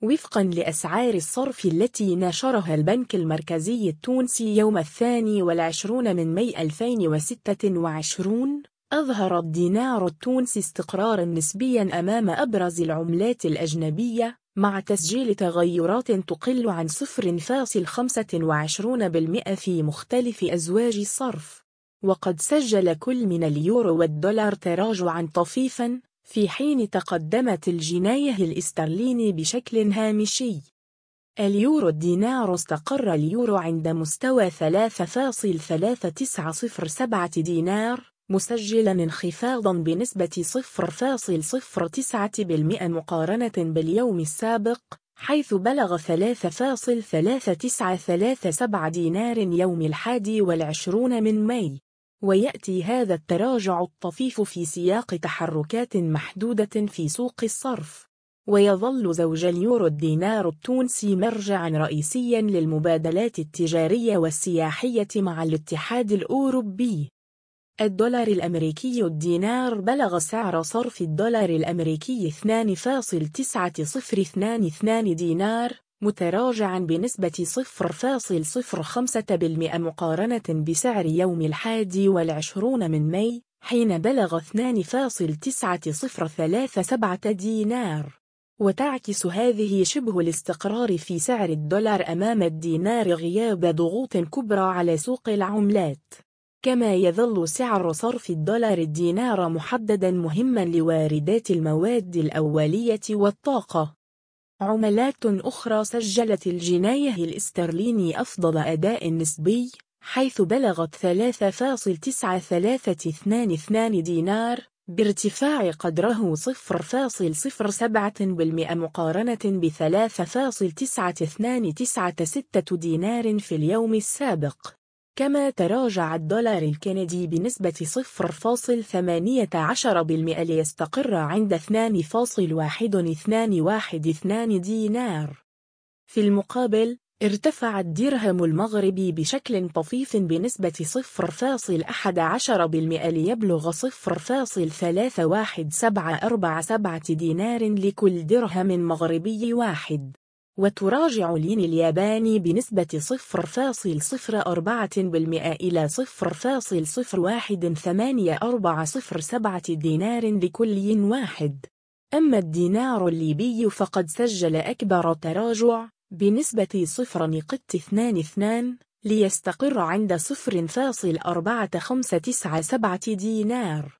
وفقاً لأسعار الصرف التي نشرها البنك المركزي التونسي يوم 22 من ماي 2026، أظهر الدينار التونسي استقراراً نسبياً أمام أبرز العملات الأجنبية، مع تسجيل تغيرات تقل عن 0.25% في مختلف أزواج الصرف. وقد سجل كل من اليورو والدولار تراجعاً طفيفاً، في حين تقدمت الجنيه الاسترليني بشكل هامشي. اليورو الدينار استقر اليورو عند مستوى 3.3907 دينار، مسجلا انخفاضا بنسبة 0.09% مقارنة باليوم السابق، حيث بلغ 3.3937 دينار يوم 21 من ماي. ويأتي هذا التراجع الطفيف في سياق تحركات محدودة في سوق الصرف. ويظل زوج اليورو الدينار التونسي مرجعاً رئيسياً للمبادلات التجارية والسياحية مع الاتحاد الأوروبي. الدولار الأمريكي الدينار بلغ سعر صرف الدولار الأمريكي 2.9022 دينار، متراجعاً بنسبة 0.05% مقارنة بسعر يوم 21 من ماي، حين بلغ 2.9037 دينار. وتعكس هذه شبه الاستقرار في سعر الدولار أمام الدينار غياب ضغوط كبرى على سوق العملات. كما يظل سعر صرف الدولار الدينار محدداً مهماً لواردات المواد الأولية والطاقة. عملات أخرى سجلت الجنيه الاسترليني أفضل أداء نسبي، حيث بلغت 3.9322 دينار، بارتفاع قدره 0.07% مقارنة ب3.9296 دينار في اليوم السابق. كما تراجع الدولار الكندي بنسبة 0.18% ليستقر عند 2.1212 دينار. في المقابل، ارتفع الدرهم المغربي بشكل طفيف بنسبة 0.11% ليبلغ 0.3147 دينار لكل درهم مغربي واحد. وتراجع الين الياباني بنسبة 0.04% إلى 0.01847 دينار لكل ين واحد. أما الدينار الليبي فقد سجل أكبر تراجع بنسبة 0.22 ليستقر عند 0.4597 دينار.